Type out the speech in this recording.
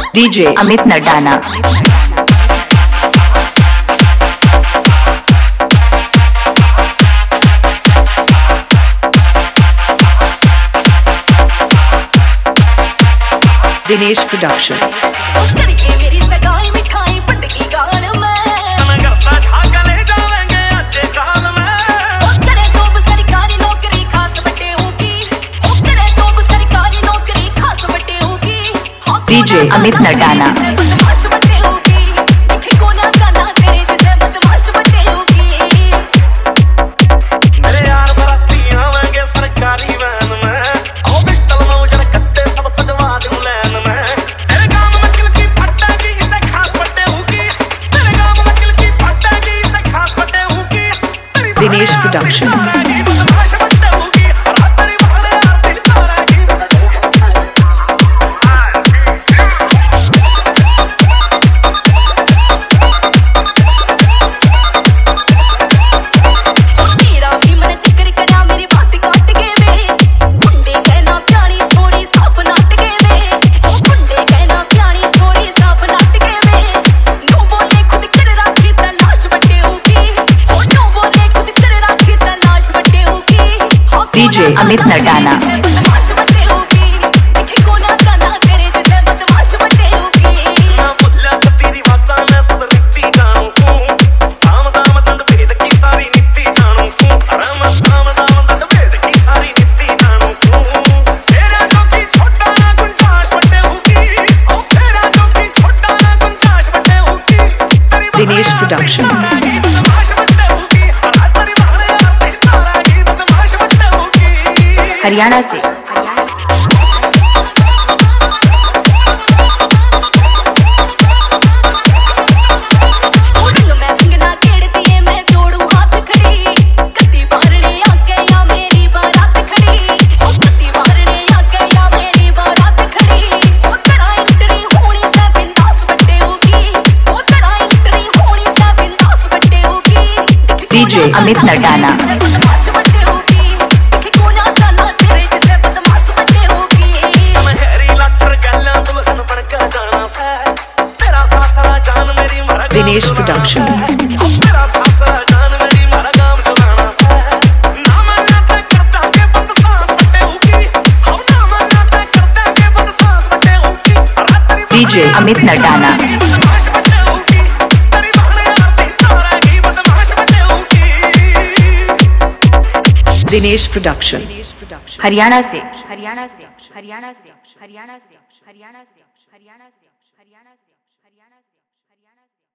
DJ Amit Nadana. Dinesh production. DJ Amit Nadana. Dinesh production. DJ Amit Nadana. Dinesh production. Haryana से DJ Amit Nadana. Dinesh production. DJ Amit Nadana. Dinesh production. Haryana से हरियाणा से हरियाणा से हरियाणा से हरियाणा से हरियाणा से हरियाणा से हरियाणा से हरियाणा से।